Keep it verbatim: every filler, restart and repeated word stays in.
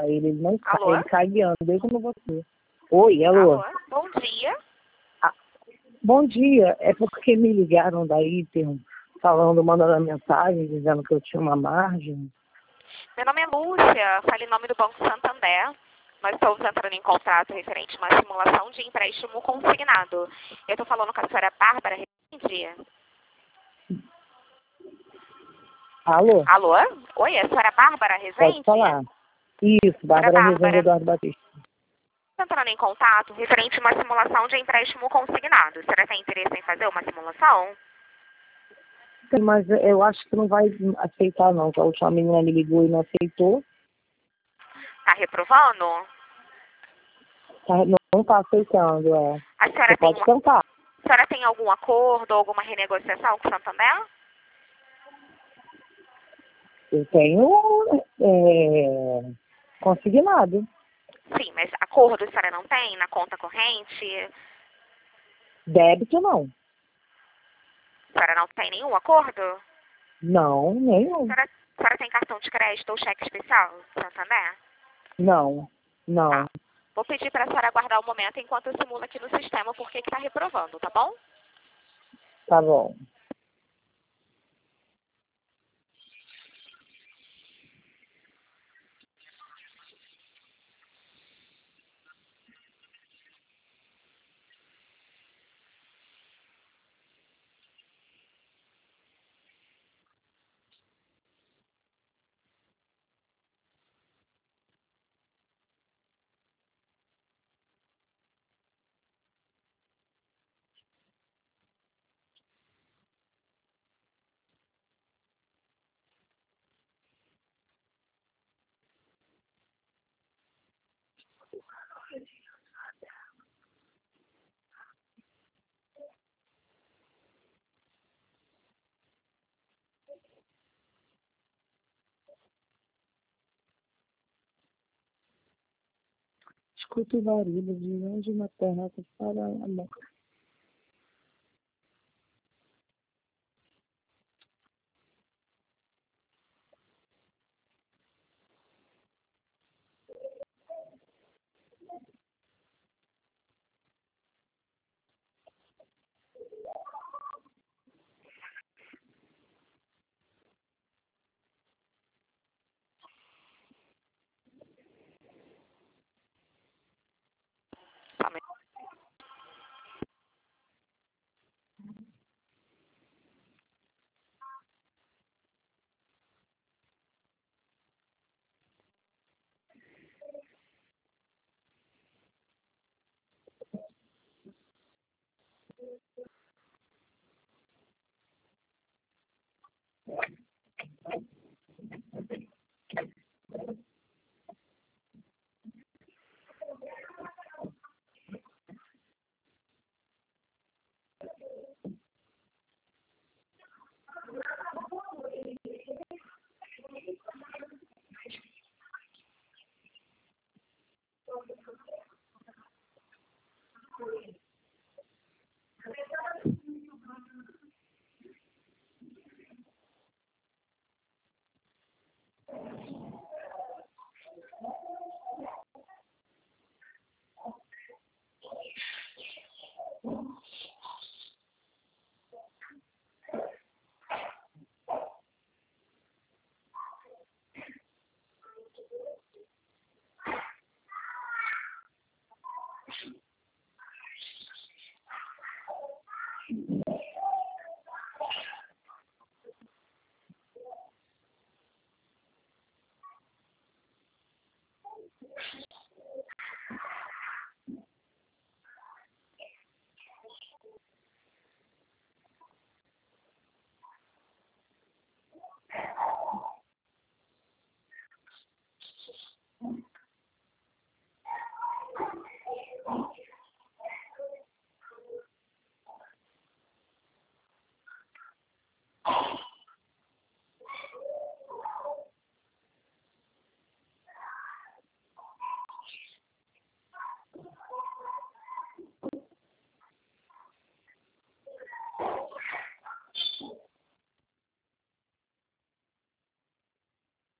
para ele. Ele não cai, Alô? ele cai guiando, bem como você. Oi, alô? Alô? Bom dia. Ah, bom dia. É porque me ligaram daí, tem, falando, mandando mensagem, dizendo que eu tinha uma margem. Meu nome é Lúcia, falo em nome do Banco Santander. Nós estamos entrando em contrato referente a uma simulação de empréstimo consignado. Eu estou falando com a senhora Bárbara Rezende. Alô? Alô? Oi, é a senhora Bárbara Rezende? Pode falar. Isso, Bárbara Rezende Bárbara. Eduardo Batista. Estou entrando em contato referente a uma simulação de empréstimo consignado. A senhora tem interesse em fazer uma simulação? Mas eu acho que não vai aceitar, não. Que a última menina me ligou e não aceitou. Está reprovando? Tá, não está aceitando, é. A senhora, Você tem pode uma... tentar. a senhora tem algum acordo ou alguma renegociação com o Santander? Eu tenho é, consignado. Sim, mas acordo a senhora não tem na conta corrente? Débito, não. A senhora não tem nenhum acordo? Não, A nenhum. senhora, a senhora tem cartão de crédito ou cheque especial do Santander? Não, não. Tá. Vou pedir para a senhora aguardar um momento enquanto eu simulo aqui no sistema porque está reprovando, tá bom? Tá bom. Escuta o barulho de onde na terra para a mão. Só um minuto.